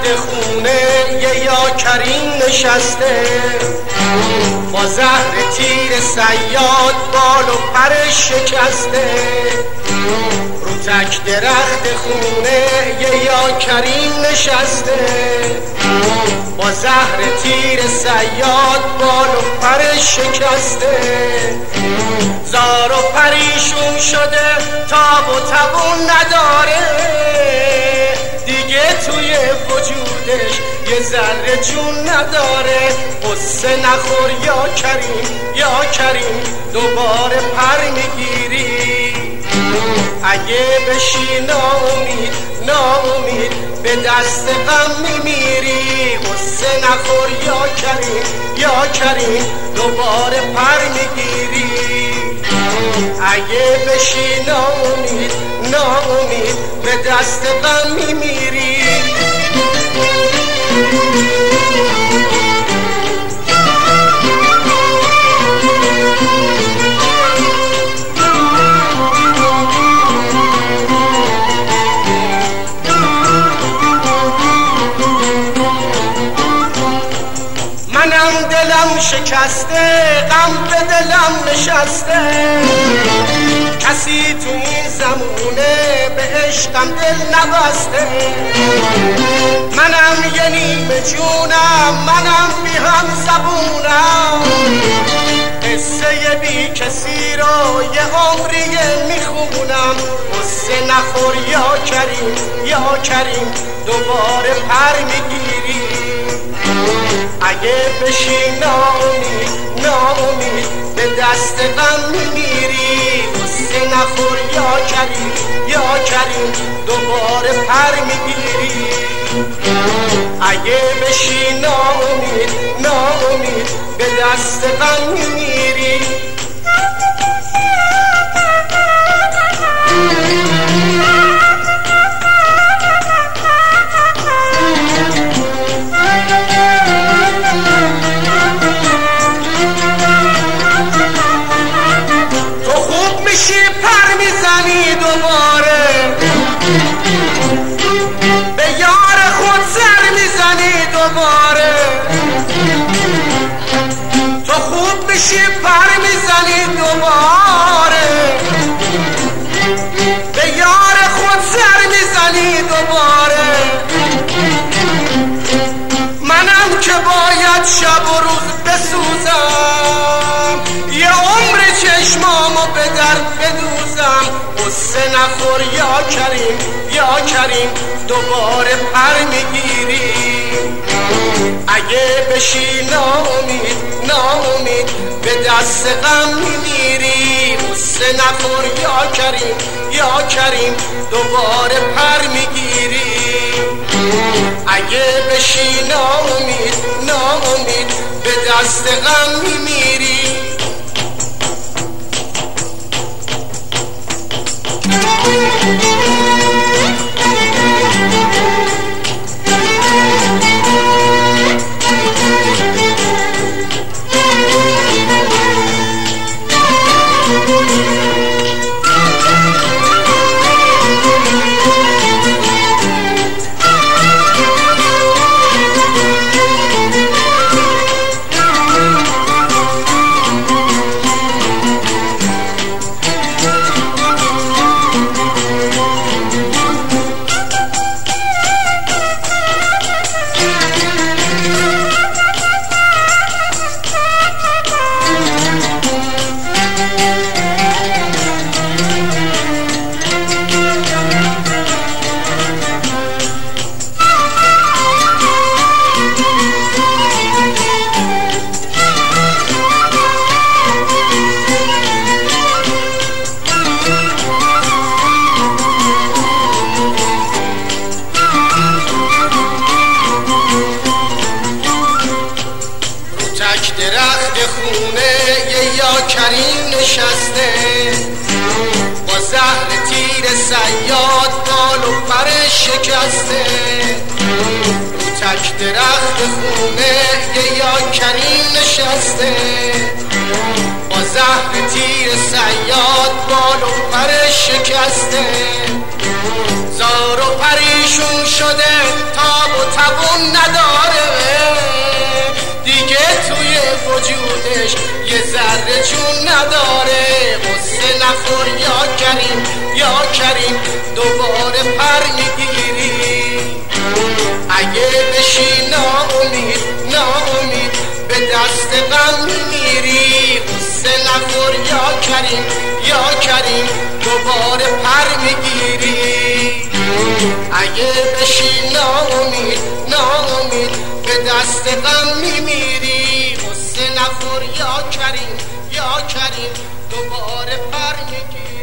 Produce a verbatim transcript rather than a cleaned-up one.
خونه یه یا کریم نشسته، با زهر تیر صیاد بال و پر شکسته. رو تک درخت خونه یه یا کریم نشسته، با زهر تیر صیاد بال و پر شکسته. زار و پریشون شده، تاب و توان نداره دیگه، توی وجودش یه ذره جون نداره. قصه نخور یا کریم یا کریم، دوباره پر میگیری. اگه بشی ناامید ناامید، به دست غم میمیری. قصه نخور یا کریم یا کریم، دوباره پر میگیری. اگه بشی ناامید ناامید، به دست غم میمیری. منم دلم شکسته، غم به دلم نشسته. کسی تو این زمونه به عشقم دل نبسته. منم یه نیمه جونم، منم بی هم زبونم. قصه بی کسی رو یه عمریه میخونم. قصه نخور یا کریم یا کریم، دوباره پر میگیری. اگه بشی ناامید ناامید، به دست غم میمیری. قصه نخور یا کریم یا کریم، دوباره پر میگیری. اگه بشی ناامید ناامید، به دست غم میمیری. پر میزنی دوباره، به یار خود سر میزنی دوباره. تو خوب میشی پر میزنی دوباره، به یار خود سر میزنی دوباره. منم که باید شب و روز بسوزم، یه عمر چشمامو به در بدوزم. قصه نخور یا کریم یا کریم، دوباره پر میگیری. اگه بشی ناامید ناامید، به دست غم میمیری. قصه نخور یا کریم یا کریم، دوباره پر میگیری. اگه بشی ناامید ناامید، به دست غم میمیری. درخت خونه یه یا کریم نشسته، با زهر تیر صیاد بال و پر شکسته. رو تک درخت خونه یا کریم نشسته، با زهر تیر صیاد بال و پر شکسته، زار و پریشون شده تاب و توان نداره، دیگه توی وجودش یه ذره جون نداره. قصه نخور یا کریم یا کریم دوباره پر میگیری، اگه بشی ناامید ناامید به دست غم میمیری. قصه نخور یا کریم یا کریم دوباره پر میگیری، اگه بشی ناامید ناامید به دست غم میمیری. قصه نخور یا کریم یا کریم دوباره پر میگیری.